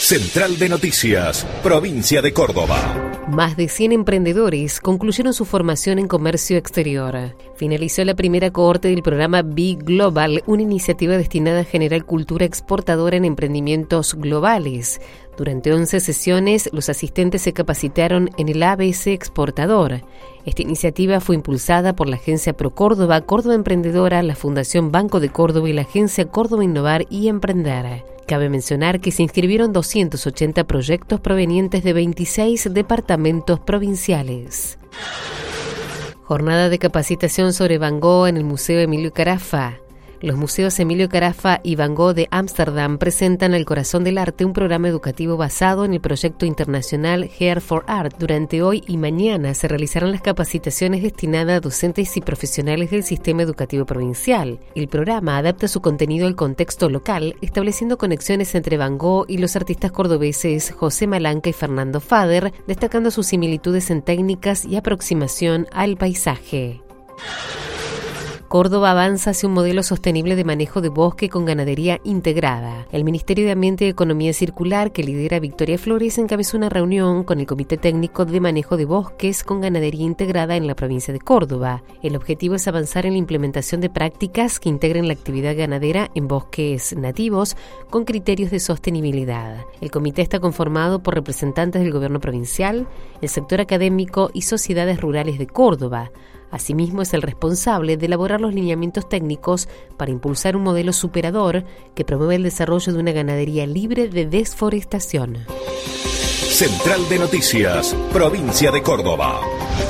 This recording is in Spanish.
Central de Noticias, provincia de Córdoba. Más de 100 emprendedores concluyeron su formación en comercio exterior. Finalizó la primera cohorte del programa Be Global, una iniciativa destinada a generar cultura exportadora en emprendimientos globales. Durante 11 sesiones, los asistentes se capacitaron en el ABC Exportador. Esta iniciativa fue impulsada por la Agencia Pro Córdoba, Córdoba Emprendedora, la Fundación Banco de Córdoba y la Agencia Córdoba Innovar y Emprender. Cabe mencionar que se inscribieron 280 proyectos provenientes de 26 departamentos provinciales. Jornada de capacitación sobre Van Gogh en el Museo Emilio Carafa. Los museos Emilio Carafa y Van Gogh de Ámsterdam presentan al corazón del arte un programa educativo basado en el proyecto internacional Here for Art. Durante hoy y mañana se realizarán las capacitaciones destinadas a docentes y profesionales del sistema educativo provincial. El programa adapta su contenido al contexto local, estableciendo conexiones entre Van Gogh y los artistas cordobeses José Malanca y Fernando Fader, destacando sus similitudes en técnicas y aproximación al paisaje. Córdoba avanza hacia un modelo sostenible de manejo de bosque con ganadería integrada. El Ministerio de Ambiente y Economía Circular, que lidera Victoria Flores, encabezó una reunión con el Comité Técnico de Manejo de Bosques con Ganadería Integrada en la provincia de Córdoba. El objetivo es avanzar en la implementación de prácticas que integren la actividad ganadera en bosques nativos con criterios de sostenibilidad. El comité está conformado por representantes del gobierno provincial, el sector académico y sociedades rurales de Córdoba. Asimismo, es el responsable de elaborar los lineamientos técnicos para impulsar un modelo superador que promueve el desarrollo de una ganadería libre de desforestación. Central de Noticias, provincia de Córdoba.